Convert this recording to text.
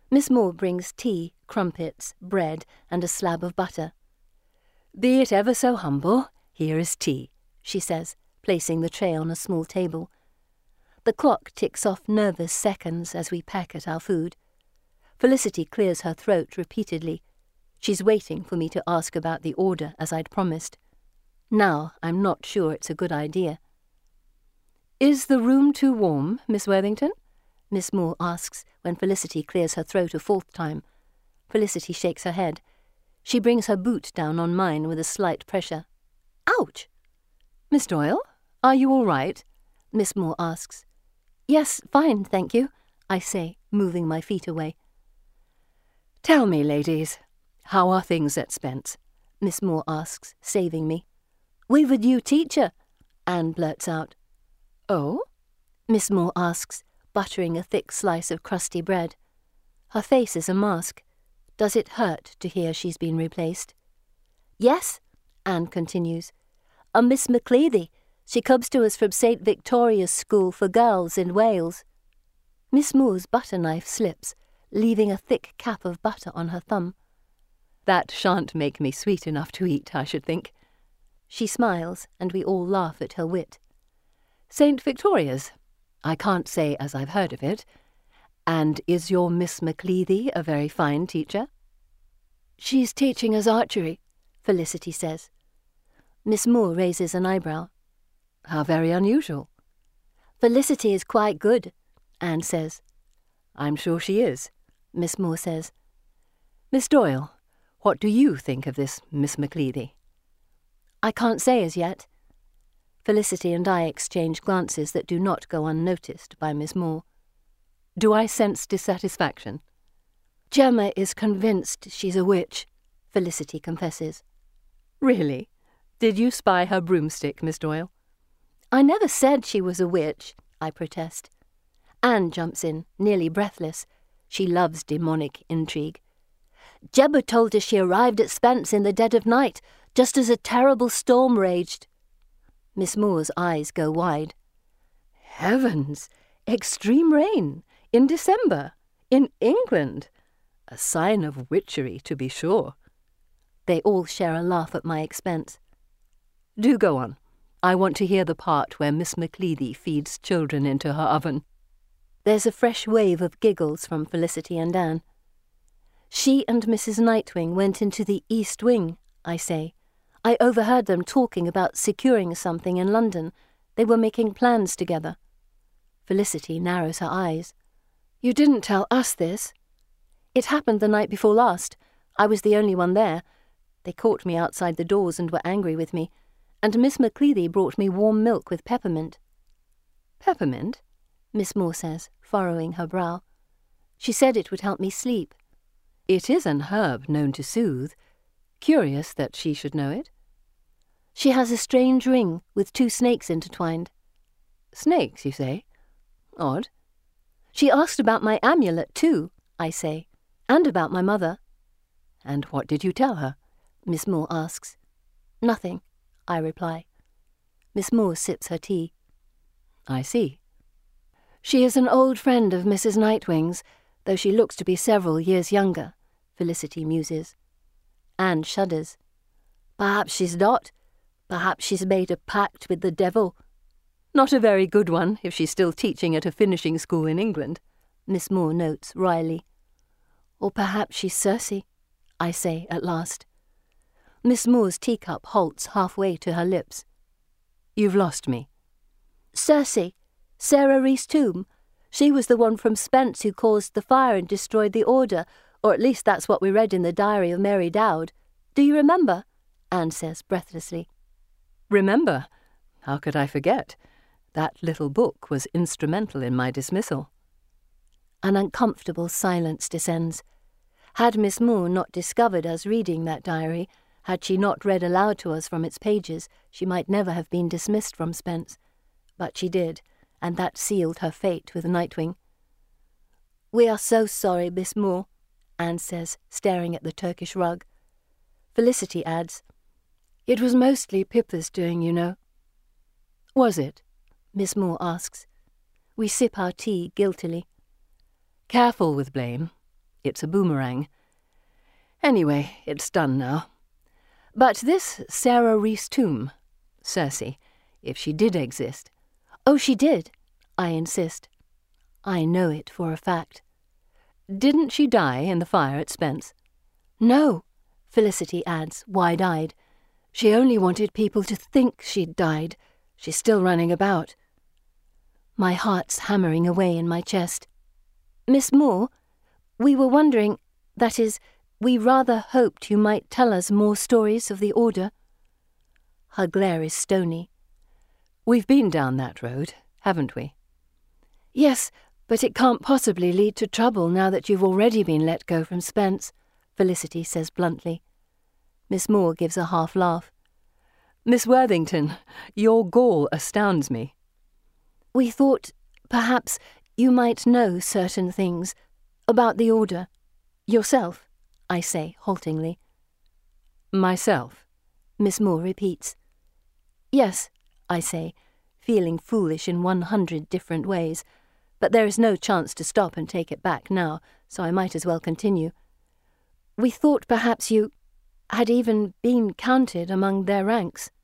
Miss Moore brings tea, crumpets, bread, and a slab of butter. "Be it ever so humble, here is tea," she says, placing the tray on a small table. The clock ticks off nervous seconds as we peck at our food. Felicity clears her throat repeatedly. She's waiting for me to ask about the order, as I'd promised. Now I'm not sure it's a good idea. "Is the room too warm, Miss Worthington?" Miss Moore asks when Felicity clears her throat a fourth time. Felicity shakes her head. She brings her boot down on mine with a slight pressure. "Ouch!" "Miss Doyle, are you all right?" Miss Moore asks. "Yes, fine, thank you," I say, moving my feet away. "Tell me, ladies, how are things at Spence?" Miss Moore asks, saving me. "We've a new teacher," Anne blurts out. "Oh?" Miss Moore asks, buttering a thick slice of crusty bread. Her face is a mask. Does it hurt to hear she's been replaced? "Yes," Anne continues. "A Miss Macleady. She comes to us from St. Victoria's School for Girls in Wales." Miss Moore's butter knife slips, leaving a thick cap of butter on her thumb. "That shan't make me sweet enough to eat, I should think." She smiles, and we all laugh at her wit. "St. Victoria's? I can't say as I've heard of it. And is your Miss Macleady a very fine teacher?" "She's teaching us archery," Felicity says. Miss Moore raises an eyebrow. "How very unusual." "Felicity is quite good," Anne says. "I'm sure she is," Miss Moore says. "Miss Doyle, what do you think of this Miss Macleady?" "I can't say as yet." Felicity and I exchange glances that do not go unnoticed by Miss Moore. Do I sense dissatisfaction? "Gemma is convinced she's a witch," Felicity confesses. "Really? Did you spy her broomstick, Miss Doyle?" "I never said she was a witch," I protest. Anne jumps in, nearly breathless. She loves demonic intrigue. "Gemma told us she arrived at Spence in the dead of night, just as a terrible storm raged." Miss Moore's eyes go wide. "Heavens! Extreme rain! In December! In England! A sign of witchery, to be sure." They all share a laugh at my expense. "Do go on. I want to hear the part where Miss Macleady feeds children into her oven." There's a fresh wave of giggles from Felicity and Anne. "She and Mrs. Nightwing went into the East Wing," I say. "I overheard them talking about securing something in London. They were making plans together." Felicity narrows her eyes. "You didn't tell us this." "It happened the night before last. I was the only one there. They caught me outside the doors and were angry with me. And Miss Macleady brought me warm milk with peppermint." "Peppermint?" Miss Moore says, furrowing her brow. "She said it would help me sleep." "It is an herb known to soothe. Curious that she should know it." "She has a strange ring with 2 snakes intertwined." "Snakes, you say? Odd." "She asked about my amulet, too," I say, "and about my mother." "And what did you tell her?" Miss Moore asks. "Nothing," I reply. Miss Moore sips her tea. "I see." "She is an old friend of Mrs. Nightwing's, though she looks to be several years younger," Felicity muses. Anne shudders. "Perhaps she's not. Perhaps she's made a pact with the devil." "Not a very good one, if she's still teaching at a finishing school in England," Miss Moore notes wryly. "Or perhaps she's Circe," I say at last. Miss Moore's teacup halts halfway to her lips. "You've lost me." "Circe, Sarah Rees Toomb. She was the one from Spence who caused the fire and destroyed the order, or at least that's what we read in the diary of Mary Dowd. Do you remember?" Anne says breathlessly. "Remember? How could I forget? That little book was instrumental in my dismissal." An uncomfortable silence descends. Had Miss Moore not discovered us reading that diary, had she not read aloud to us from its pages, she might never have been dismissed from Spence. But she did, and that sealed her fate with Nightwing. "We are so sorry, Miss Moore," Anne says, staring at the Turkish rug. Felicity adds, "It was mostly Pippa's doing, you know." "Was it?" Miss Moore asks. We sip our tea guiltily. "Careful with blame. It's a boomerang. Anyway, it's done now. But this Sarah Rees Toome, Circe, if she did exist— Oh, she did, I insist. I know it for a fact. Didn't she die in the fire at Spence? No, Felicity adds, wide-eyed. She only wanted people to think she'd died. She's still running about. My heart's hammering away in my chest. Miss Moore, we were wondering, that is, we rather hoped you might tell us more stories of the Order. Her glare is stony. We've been down that road, haven't we? Yes, but it can't possibly lead to trouble now that you've already been let go from Spence, Felicity says bluntly. Miss Moore gives a half laugh. Miss Worthington, your gall astounds me. We thought, perhaps, you might know certain things about the Order. Yourself, I say haltingly. Myself, Miss Moore repeats. Yes, I say, feeling foolish in 100 different ways, but there is no chance to stop and take it back now, so I might as well continue. We thought perhaps you had even been counted among their ranks.